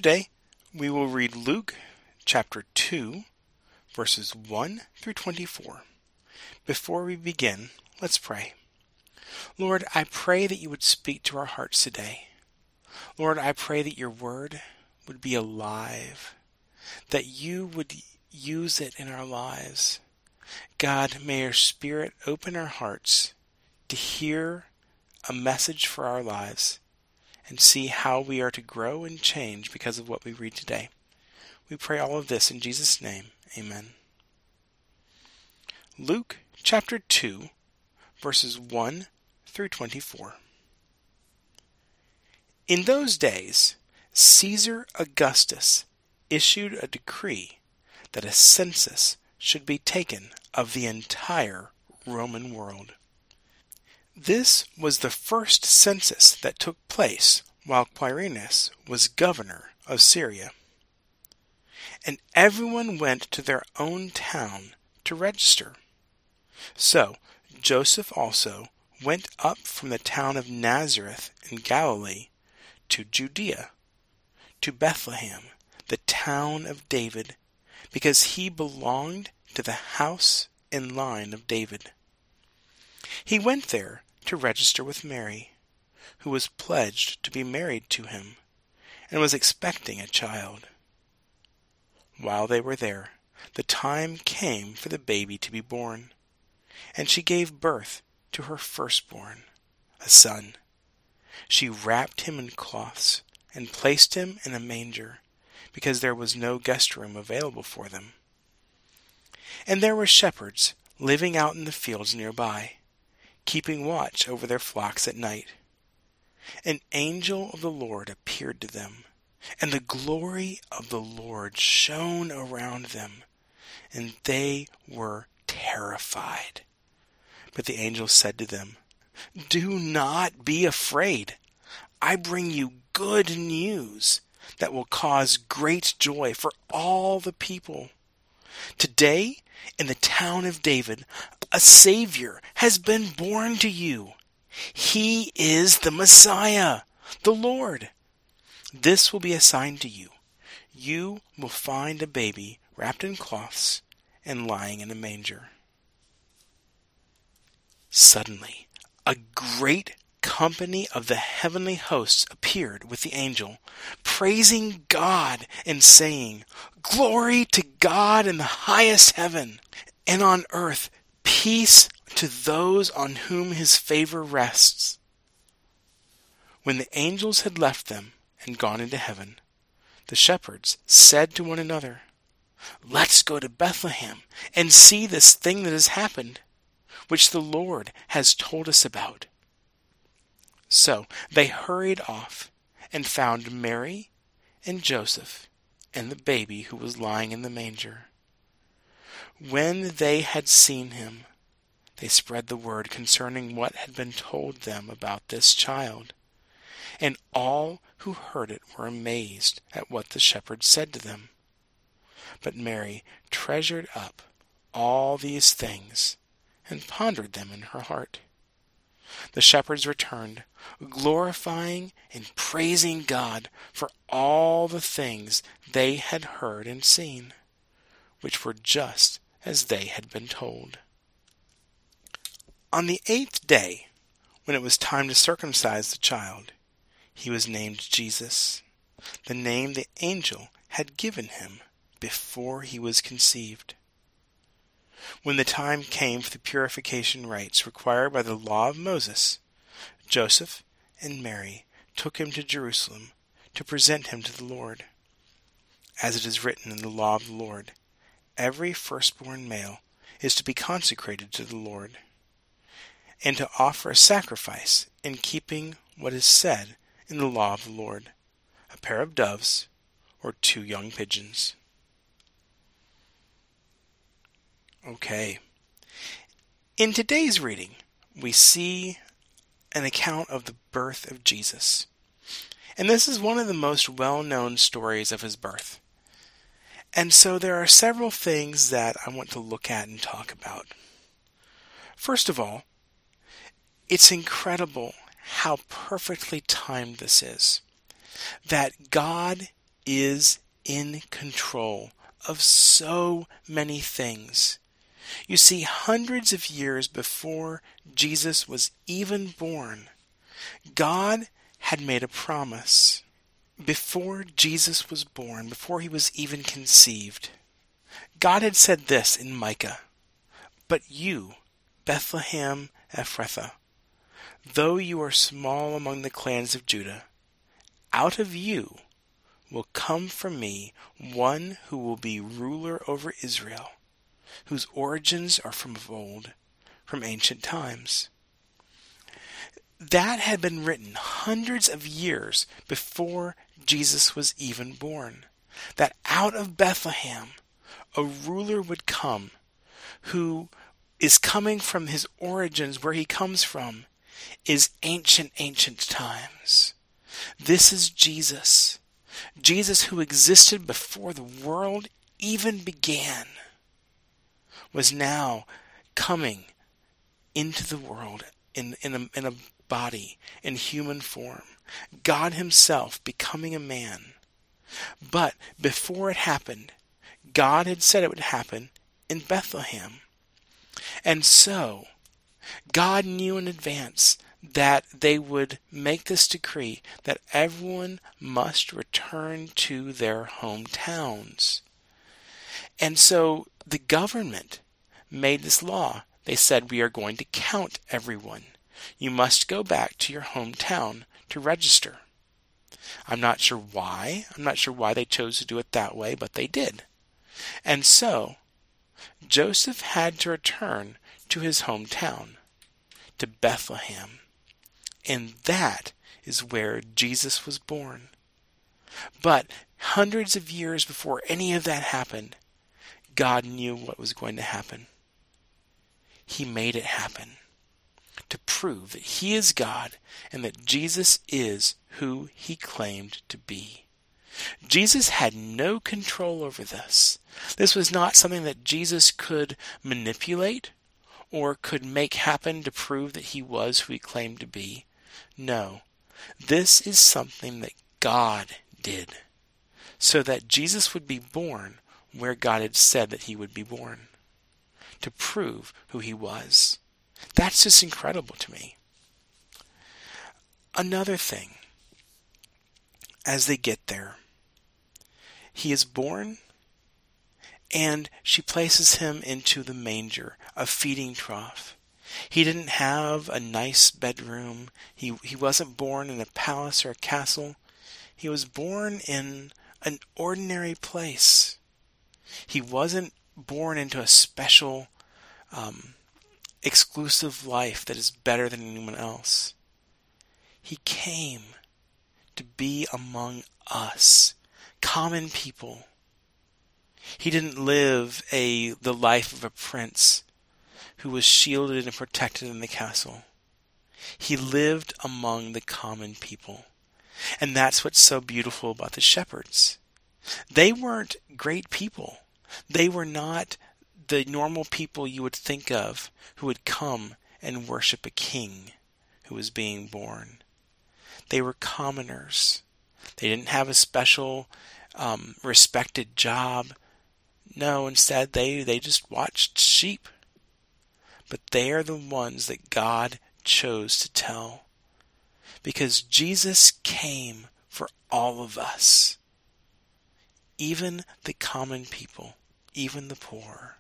Today, we will read Luke chapter 2, verses 1 through 24. Before we begin, let's pray. Lord, I pray that you would speak to our hearts today. Lord, I pray that your word would be alive, that you would use it in our lives. God, may your Spirit open our hearts to hear a message for our lives and see how we are to grow and change because of what we read today. We pray all of this in Jesus' name. Amen. Luke chapter 2, verses 1 through 24. In those days, Caesar Augustus issued a decree that a census should be taken of the entire Roman world. This was the first census that took place while Quirinius was governor of Syria. And everyone went to their own town to register. So Joseph also went up from the town of Nazareth in Galilee to Judea, to Bethlehem, the town of David, because he belonged to the house and line of David. He went there to register with Mary, who was pledged to be married to him, and was expecting a child. While they were there, the time came for the baby to be born, and she gave birth to her firstborn, a son. She wrapped him in cloths and placed him in a manger, because there was no guest room available for them. And there were shepherds living out in the fields nearby, keeping watch over their flocks at night. An angel of the Lord appeared to them, and the glory of the Lord shone around them, and they were terrified. But the angel said to them, "Do not be afraid. I bring you good news that will cause great joy for all the people. Today, in the town of David, a Savior has been born to you. He is the Messiah, the Lord. This will be a sign to you. You will find a baby wrapped in cloths and lying in a manger." Suddenly, a great company of the heavenly hosts appeared with the angel, praising God and saying, "Glory to God in the highest heaven, and on earth peace to those on whom his favor rests." When the angels had left them and gone into heaven, the shepherds said to one another, "Let's go to Bethlehem and see this thing that has happened, which the Lord has told us about." So they hurried off and found Mary and Joseph and the baby who was lying in the manger. When they had seen him, they spread the word concerning what had been told them about this child. And all who heard it were amazed at what the shepherds said to them. But Mary treasured up all these things and pondered them in her heart. The shepherds returned, glorifying and praising God for all the things they had heard and seen, which were just as they had been told. On the 8th day, when it was time to circumcise the child, he was named Jesus, the name the angel had given him before he was conceived. When the time came for the purification rites required by the law of Moses, Joseph and Mary took him to Jerusalem to present him to the Lord. As it is written in the law of the Lord, every firstborn male is to be consecrated to the Lord, and to offer a sacrifice in keeping what is said in the law of the Lord, a pair of doves or 2 young pigeons. Okay. In today's reading, we see an account of the birth of Jesus. And this is one of the most well-known stories of his birth. And so there are several things that I want to look at and talk about. First of all, it's incredible how perfectly timed this is. That God is in control of so many things. You see, hundreds of years before Jesus was even born, God had made a promise. Before Jesus was born, before he was even conceived, God had said this in Micah, "But you, Bethlehem Ephrathah, though you are small among the clans of Judah, out of you will come from me one who will be ruler over Israel, whose origins are from of old, from ancient times." That had been written hundreds of years before Jesus was even born. That out of Bethlehem, a ruler would come who is coming from his origins, where he comes from, is ancient times. This is Jesus. Jesus, who existed before the world even began, was now coming into the world in a body, in human form. God himself becoming a man. But before it happened, God had said it would happen in Bethlehem. And so, God knew in advance that they would make this decree that everyone must return to their hometowns. And so the government made this law. They said, we are going to count everyone. You must go back to your hometown to register. I'm not sure why. I'm not sure why they chose to do it that way, but they did. And so, Joseph had to return to his hometown, to Bethlehem. And that is where Jesus was born. But hundreds of years before any of that happened, God knew what was going to happen. He made it happen to prove that he is God and that Jesus is who he claimed to be. Jesus had no control over this. This was not something that Jesus could manipulate or could make happen to prove that he was who he claimed to be. No, this is something that God did, so that Jesus would be born where God had said that he would be born, to prove who he was. That's just incredible to me. Another thing, as they get there, he is born, and she places him into the manger, a feeding trough. He didn't have a nice bedroom. He wasn't born in a palace or a castle. He was born in an ordinary place. He wasn't born into a special, exclusive life that is better than anyone else. He came to be among us, common people. He didn't live the life of a prince who was shielded and protected in the castle. He lived among the common people. And that's what's so beautiful about the shepherds. They weren't great people. They were not the normal people you would think of who would come and worship a king who was being born. They were commoners. They didn't have a special respected job. No, instead they just watched sheep. But they are the ones that God chose to tell, because Jesus came for all of us, even the common people, even the poor.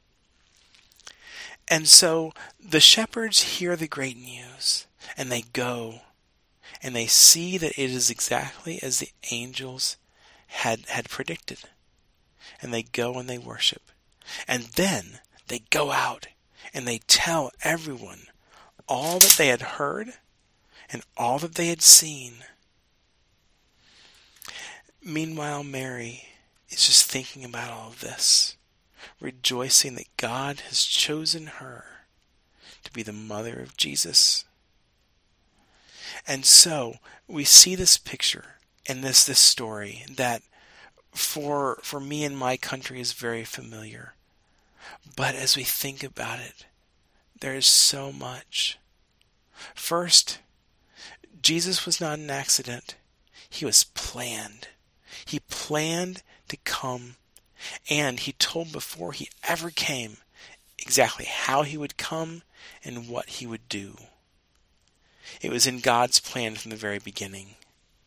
And so the shepherds hear the great news, and they go, and they see that it is exactly as the angels had predicted. And they go and they worship. And then they go out and they tell everyone all that they had heard and all that they had seen. Meanwhile, Mary is just thinking about all of this, rejoicing that God has chosen her to be the mother of Jesus. And so we see this picture and this story that for me and my country is very familiar. But as we think about it, there is so much. First, Jesus was not an accident. He was planned. He planned to come, and he told before he ever came exactly how he would come and what he would do. It was in God's plan from the very beginning.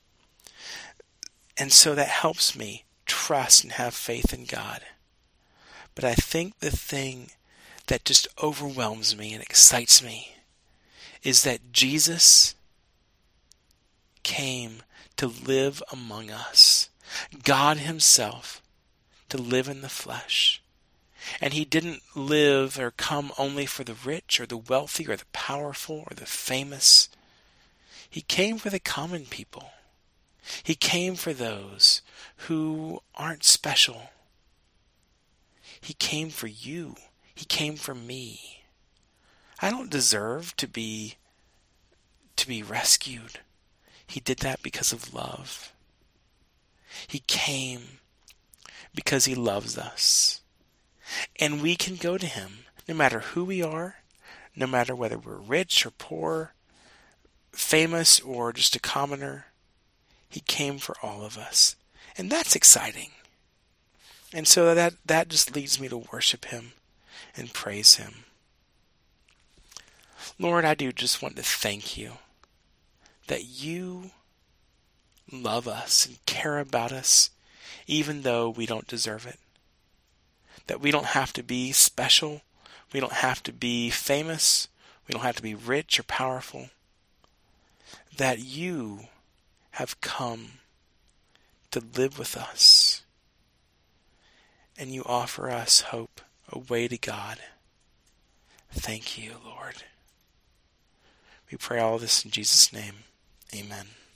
And so that helps me trust and have faith in God. But I think the thing that just overwhelms me and excites me is that Jesus came to live among us. God himself to live in the flesh. And he didn't live or come only for the rich or the wealthy or the powerful or the famous. He came for the common people. He came for those who aren't special. He came for you. He came for me. I don't deserve to be rescued. He did that because of love. He came because he loves us. And we can go to him no matter who we are, no matter whether we're rich or poor, famous or just a commoner. He came for all of us. And that's exciting. And so that just leads me to worship him and praise him. Lord, I do just want to thank you that you love us and care about us even though we don't deserve it. That we don't have to be special. We don't have to be famous. We don't have to be rich or powerful. That you have come to live with us. And you offer us hope, a way to God. Thank you, Lord. We pray all this in Jesus' name. Amen.